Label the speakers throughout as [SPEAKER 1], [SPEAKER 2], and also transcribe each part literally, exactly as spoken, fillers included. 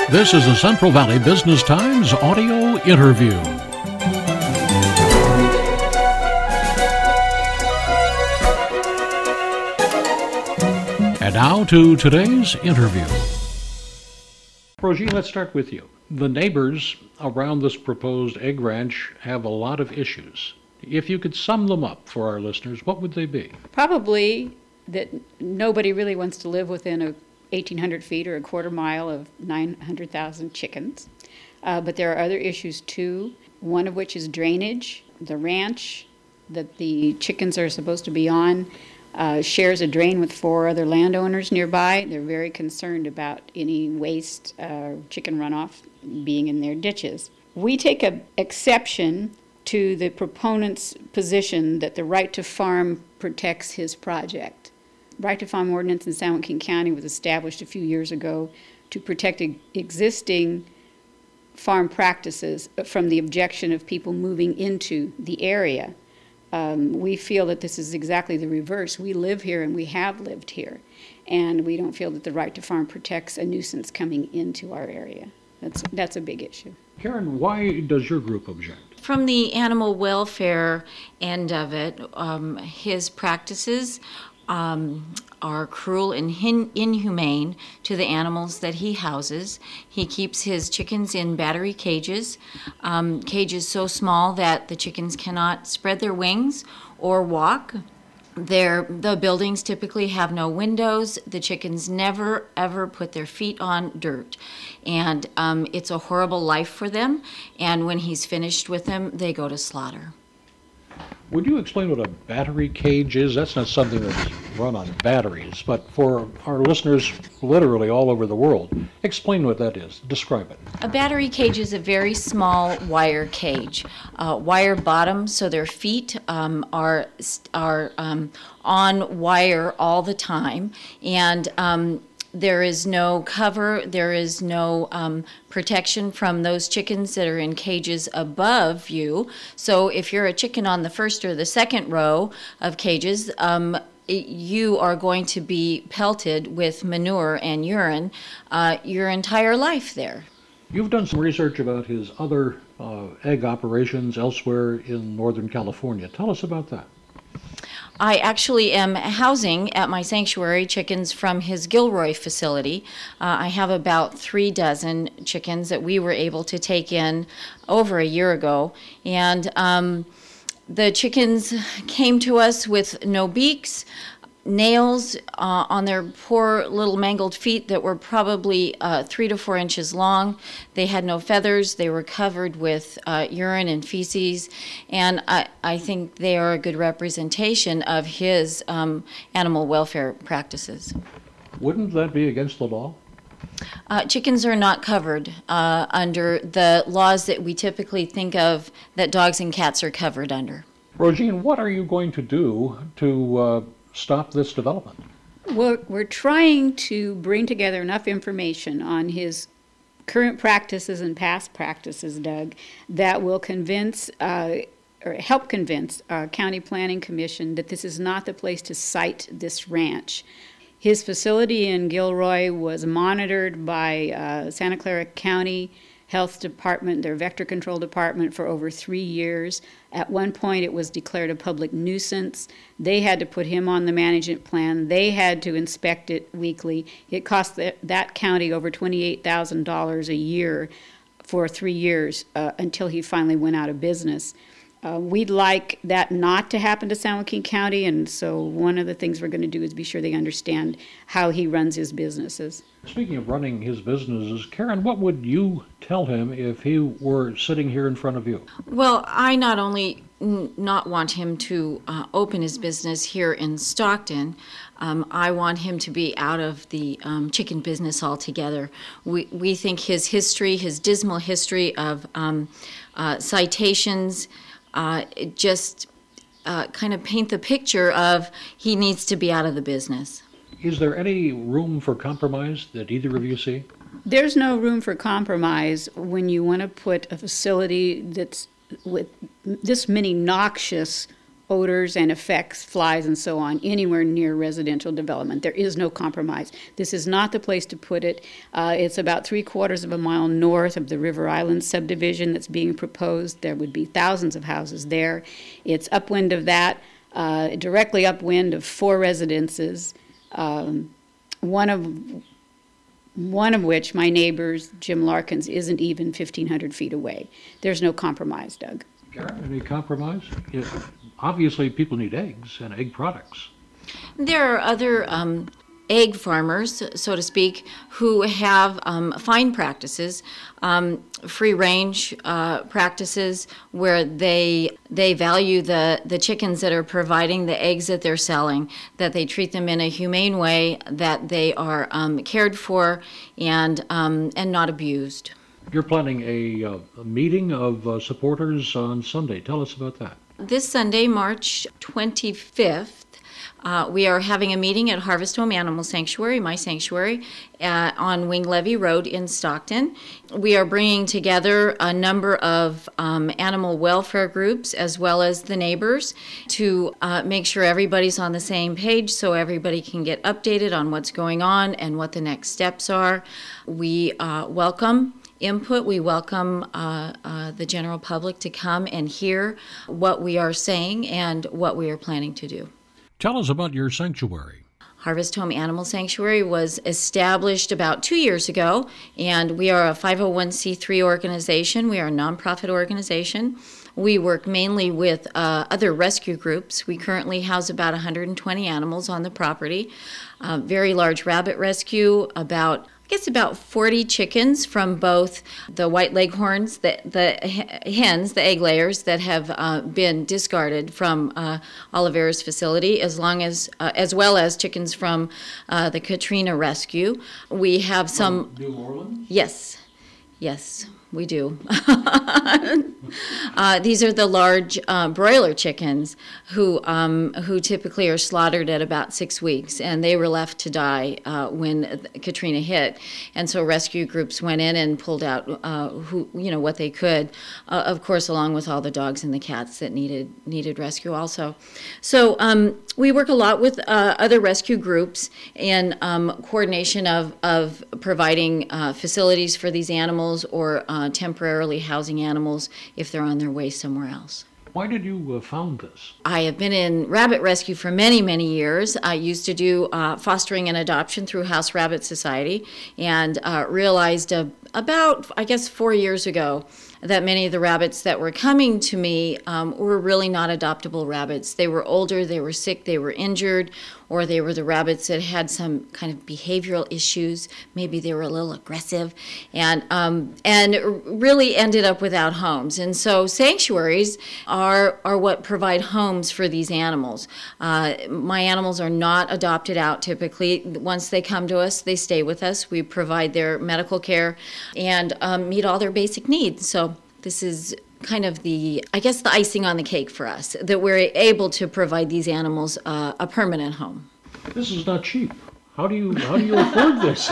[SPEAKER 1] This is a Central Valley Business Times audio interview. And now to today's interview. Roisin, let's start with you. The neighbors around this proposed egg ranch have a lot of issues. If you could sum them up for our listeners, what would they be?
[SPEAKER 2] Probably that nobody really wants to live within a eighteen hundred feet or a quarter mile of nine hundred thousand chickens. Uh, but there are other issues too, one of which is drainage. The ranch that the chickens are supposed to be on uh, shares a drain with four other landowners nearby. They're very concerned about any waste, uh, chicken runoff being in their ditches. We take an exception to the proponent's position that the right to farm protects his project. Right to Farm ordinance in San Joaquin County was established a few years ago to protect existing farm practices from the objection of people moving into the area. Um, we feel that this is exactly the reverse. We live here and we have lived here, and we don't feel that the right to farm protects a nuisance coming into our area. That's, that's a big issue.
[SPEAKER 1] Karen, why does your group object?
[SPEAKER 3] From the animal welfare end of it, um, his practices Um, are cruel and hin- inhumane to the animals that he houses. He keeps his chickens in battery cages, um, cages so small that the chickens cannot spread their wings or walk. Their, the buildings typically have no windows. The chickens never, ever put their feet on dirt. And um, it's a horrible life for them. And when he's finished with them, they go to slaughter.
[SPEAKER 1] Would you explain what a battery cage is? That's not something that's run on batteries, but for our listeners literally all over the world, explain what that is. Describe it.
[SPEAKER 3] A battery cage is a very small wire cage, uh, wire bottom, so their feet um, are are um, on wire all the time, and um, there is no cover, there is no um, protection from those chickens that are in cages above you. So if you're a chicken on the first or the second row of cages, um, it, you are going to be pelted with manure and urine uh, your entire life there.
[SPEAKER 1] You've done some research about his other uh, egg operations elsewhere in Northern California. Tell us about that.
[SPEAKER 3] I actually am housing at my sanctuary chickens from his Gilroy facility. Uh, I have about three dozen chickens that we were able to take in over a year ago. And um, the chickens came to us with no beaks, nails uh, on their poor little mangled feet that were probably uh, three to four inches long. They had no feathers. They were covered with uh, urine and feces, and I, I think they are a good representation of his um, animal welfare practices.
[SPEAKER 1] Wouldn't that be against the law?
[SPEAKER 3] Uh, chickens are not covered uh, under the laws that we typically think of that dogs and cats are covered under.
[SPEAKER 1] Roisin, what are you going to do to uh, stop this development?
[SPEAKER 2] We're, we're trying to bring together enough information on his current practices and past practices, Doug, that will convince uh, or help convince our County Planning Commission that this is not the place to site this ranch. His facility in Gilroy was monitored by uh, Santa Clara County Health Department, their vector control department, for over three years. At one point, it was declared a public nuisance. They had to put him on the management plan. They had to inspect it weekly. It cost that, that county over twenty-eight thousand dollars a year for three years uh, until he finally went out of business. Uh, we'd like that not to happen to San Joaquin County, and so one of the things we're going to do is be sure they understand how he runs his businesses.
[SPEAKER 1] Speaking of running his businesses, Karen, what would you tell him if he were sitting here in front of you?
[SPEAKER 3] Well, I not only n- not want him to uh, open his business here in Stockton, um, I want him to be out of the um, chicken business altogether. We we think his history, his dismal history of um, uh, citations, uh, it just uh, kind of paint the picture of he needs to be out of the business.
[SPEAKER 1] Is there any room for compromise that either of you see?
[SPEAKER 2] There's no room for compromise when you want to put a facility that's with this many noxious odors and effects, flies and so on, anywhere near residential development. There is no compromise. This is not the place to put it. Uh, it's about three quarters of a mile north of the River Island subdivision that's being proposed. There would be thousands of houses there. It's upwind of that, uh, directly upwind of four residences, um, one of one of which, my neighbor's, Jim Larkins, isn't even fifteen hundred feet away. There's no compromise, Doug.
[SPEAKER 1] Any compromise? Yeah, obviously, people need eggs and egg products.
[SPEAKER 3] There are other um, egg farmers, so to speak, who have um, fine practices, um, free range uh, practices, where they they value the, the chickens that are providing the eggs that they're selling, that they treat them in a humane way, that they are um, cared for and um, and not abused.
[SPEAKER 1] You're planning a, uh, a meeting of uh, supporters on Sunday. Tell us about that.
[SPEAKER 3] This Sunday, March twenty-fifth, uh, we are having a meeting at Harvest Home Animal Sanctuary, my sanctuary, uh, on Wing Levy Road in Stockton. We are bringing together a number of um, animal welfare groups as well as the neighbors to uh, make sure everybody's on the same page so everybody can get updated on what's going on and what the next steps are. We uh, welcome input. We welcome uh, uh, the general public to come and hear what we are saying and what we are planning to do.
[SPEAKER 1] Tell us about your sanctuary.
[SPEAKER 3] Harvest Home Animal Sanctuary was established about two years ago, and we are a five oh one c three organization. We are a nonprofit organization. We work mainly with uh, other rescue groups. We currently house about one hundred twenty animals on the property. Uh, very large rabbit rescue, about I guess about forty chickens from both the white leghorns, the, the hens, the egg layers that have uh, been discarded from uh, Oliveira's facility, as long as uh, as well as chickens from uh, the Katrina rescue. We have some.
[SPEAKER 1] From New Orleans?
[SPEAKER 3] Yes, yes, we do. uh, these are the large uh, broiler chickens who um, who typically are slaughtered at about six weeks, and they were left to die uh, when Katrina hit. And so rescue groups went in and pulled out uh, who you know what they could, uh, of course, along with all the dogs and the cats that needed needed rescue also. So um, we work a lot with uh, other rescue groups in um, coordination of of providing uh, facilities for these animals or uh, temporarily housing animals if they're on their way somewhere else.
[SPEAKER 1] Why did you uh, found this?
[SPEAKER 3] I have been in rabbit rescue for many, many years. I used to do uh, fostering and adoption through House Rabbit Society, and uh, realized uh, about, I guess, four years ago that many of the rabbits that were coming to me um, were really not adoptable rabbits. They were older, they were sick, they were injured, or they were the rabbits that had some kind of behavioral issues. Maybe they were a little aggressive, and um, and really ended up without homes. And so sanctuaries are are what provide homes for these animals. Uh, my animals are not adopted out typically. Once they come to us, they stay with us. We provide their medical care and um, meet all their basic needs. So this is kind of the, I guess, the icing on the cake for us, that we're able to provide these animals uh, a permanent home.
[SPEAKER 1] This is not cheap. How do you how do you afford this?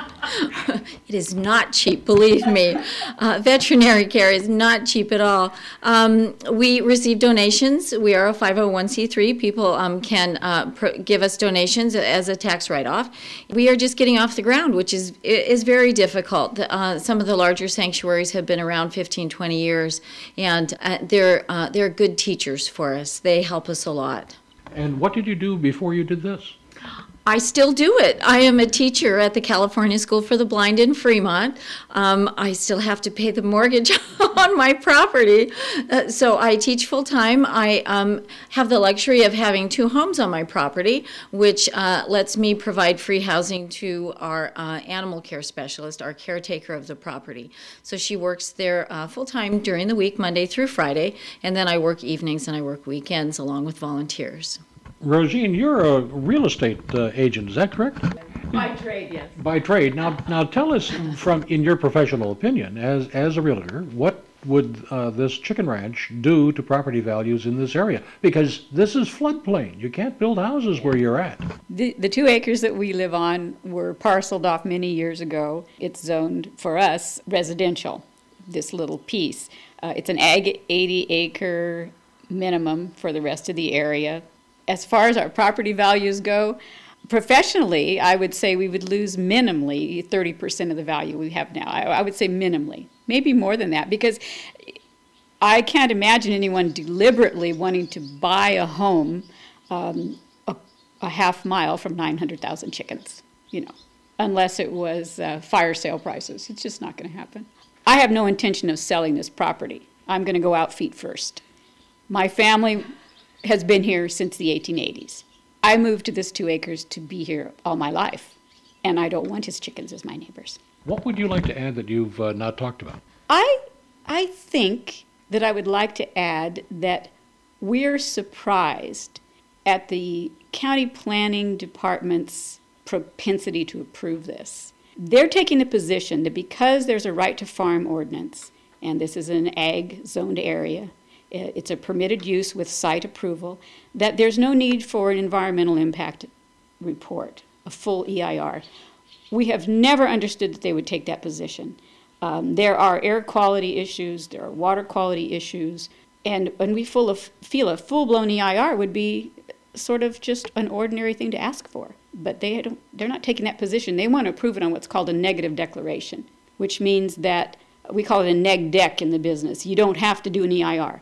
[SPEAKER 3] It is not cheap, believe me. Uh, veterinary care is not cheap at all. Um, we receive donations. We are a five oh one c three. People um, can uh, pr- give us donations as a tax write-off. We are just getting off the ground, which is is very difficult. Uh, some of the larger sanctuaries have been around fifteen, twenty years, and uh, they're uh, they're good teachers for us. They help us a lot.
[SPEAKER 1] And what did you do before you did this?
[SPEAKER 3] I still do it. I am a teacher at the California School for the Blind in Fremont. Um, I still have to pay the mortgage on my property. Uh, so I teach full time. I um, have the luxury of having two homes on my property, which uh, lets me provide free housing to our uh, animal care specialist, our caretaker of the property. So she works there uh, full time during the week, Monday through Friday, and then I work evenings and I work weekends along with volunteers.
[SPEAKER 1] Rosine, you're a real estate uh, agent, is that correct?
[SPEAKER 2] By trade, yes.
[SPEAKER 1] By trade. Now, now tell us, from in your professional opinion, as as a realtor, what would uh, this chicken ranch do to property values in this area? Because this is floodplain. You can't build houses where you're at.
[SPEAKER 2] The, the two acres that we live on were parceled off many years ago. It's zoned for us residential, this little piece. Uh, it's an ag eighty acre minimum for the rest of the area. As far as our property values go, professionally, I would say we would lose minimally thirty percent of the value we have now. I, I would say minimally, maybe more than that, because I can't imagine anyone deliberately wanting to buy a home um, a, a half mile from nine hundred thousand chickens, you know, unless it was uh, fire sale prices. It's just not going to happen. I have no intention of selling this property. I'm going to go out feet first. My family has been here since the eighteen eighties. I moved to this two acres to be here all my life, and I don't want his chickens as my neighbors.
[SPEAKER 1] What would you like to add that you've uh, not talked about?
[SPEAKER 2] I, I think that I would like to add that we're surprised at the county planning department's propensity to approve this. They're taking the position that because there's a right to farm ordinance, and this is an ag zoned area, it's a permitted use with site approval, that there's no need for an environmental impact report, a full E I R. We have never understood that they would take that position. Um, there are air quality issues, there are water quality issues, and, and we full of, feel a full-blown E I R would be sort of just an ordinary thing to ask for. But they don't, they're not taking that position. They want to approve it on what's called a negative declaration, which means that we call it a neg dec in the business. You don't have to do an E I R.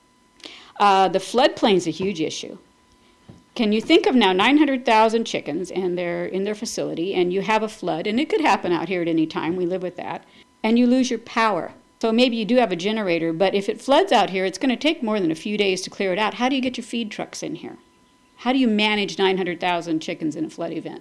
[SPEAKER 2] Uh, the floodplain's a huge issue. Can you think of now nine hundred thousand chickens and they're in their facility and you have a flood, and it could happen out here at any time, we live with that, and you lose your power. So maybe you do have a generator, but if it floods out here, it's going to take more than a few days to clear it out. How do you get your feed trucks in here? How do you manage nine hundred thousand chickens in a flood event?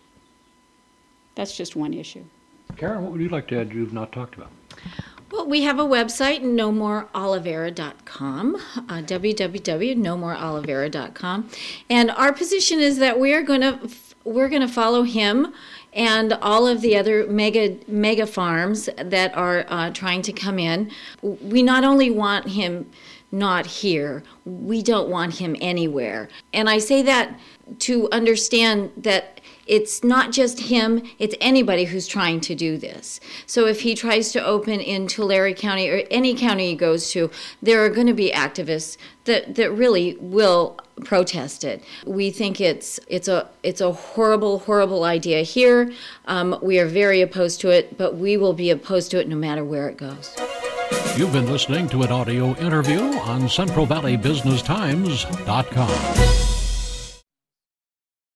[SPEAKER 2] That's just one issue.
[SPEAKER 1] Karen, what would you like to add you've not talked about?
[SPEAKER 3] Well, we have a website, no more olivera dot com, uh, w w w dot no more olivera dot com, and our position is that we are going to we're going to follow him and all of the other mega mega farms that are uh, trying to come in. We not only want him not here, we don't want him anywhere, and I say that to understand that it's not just him, it's anybody who's trying to do this. So if he tries to open in Tulare County or any county he goes to, there are going to be activists that, that really will protest it. We think it's it's a it's a horrible, horrible idea here. Um, we are very opposed to it, but we will be opposed to it no matter where it goes.
[SPEAKER 1] You've been listening to an audio interview on Central Valley Business Times dot com.